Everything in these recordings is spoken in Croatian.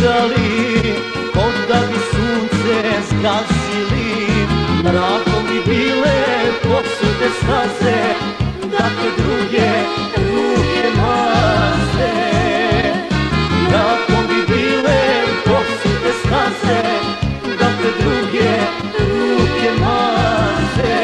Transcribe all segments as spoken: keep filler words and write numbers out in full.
ukrali, ko da bi sunce zgasili. Mrakom bi bile posute staze, da te druge ruke maze. Mrakom bi bile posute staze, da te druge ruke maze.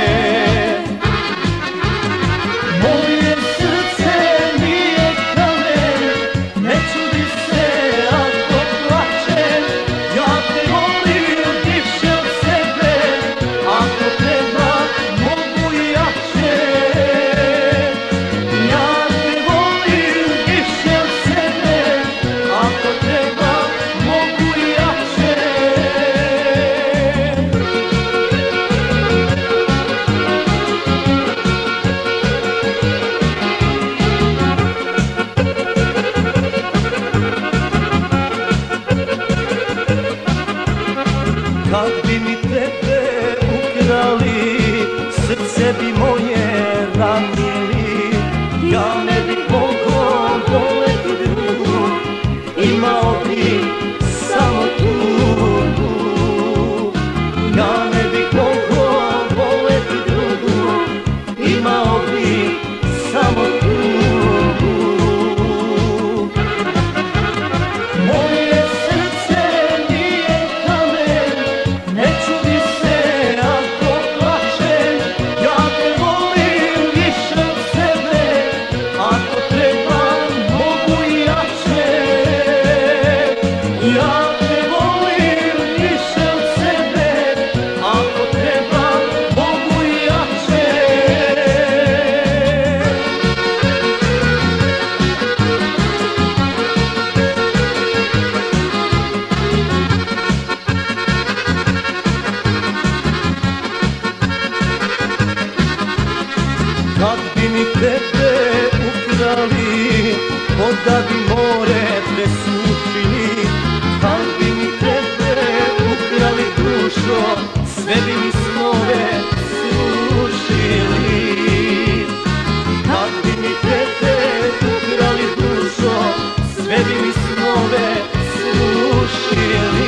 Moje srce nije kamen, ne čudi se ako plačem. Ja te volim više od sebe, ako treba mogu i jače. Ja te volim više od sebe, ako treba mogu i jače. Kad bi mi tebe ukrali, srce bi moje ranili. Ja ne bih mogao voleti drugu, imao bi samo tugu. Ja ne bih mogao voleti drugu, imao bi samo tugu. Moje srce nije kamen, ne čudi se ako plačem. Ja te volim više od sebe, ako treba mogu i jače. Ja te volim više od sebe, ako treba mogu i jače. Kad bi mi tebe ukrali, ko da bi more presušili. Kad bi mi tebe ukrali dušo, sve bi mi snove srušili. Kad bi mi tebe ukrali dušo, sve bi mi snove srušili.